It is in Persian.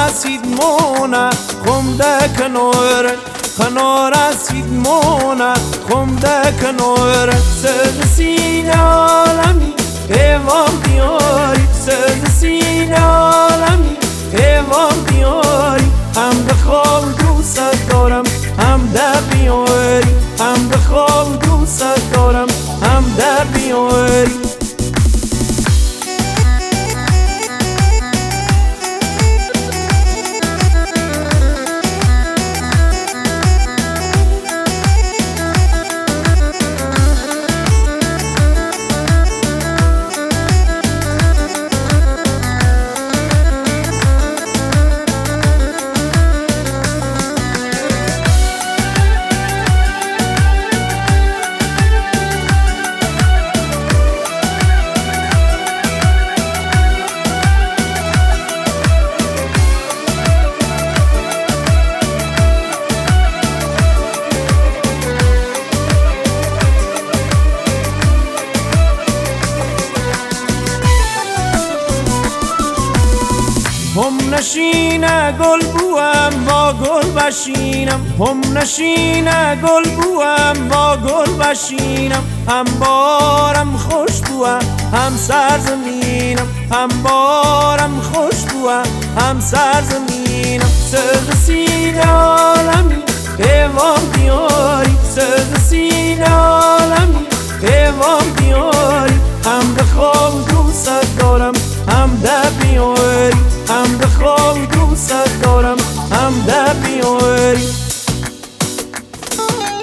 رسید مونه خمده کناره کنار رسید مونه خمده کناره سر سینه عالمی ایوان بیاری سر سینه عالمی ایوان بیاری هم بخواب دوست دارم هم در بیاری هم بخواب دوست دارم هم در بیاری هم نشینه گل بوام با گل بشینم هم نشینه گل بوام با گل بشینم هم بارم خوش بوه هم سرزمینم هم بارم خوش بوه هم سرزمینم سر سینه عالمی ایوان بیاری سر سینه عالمی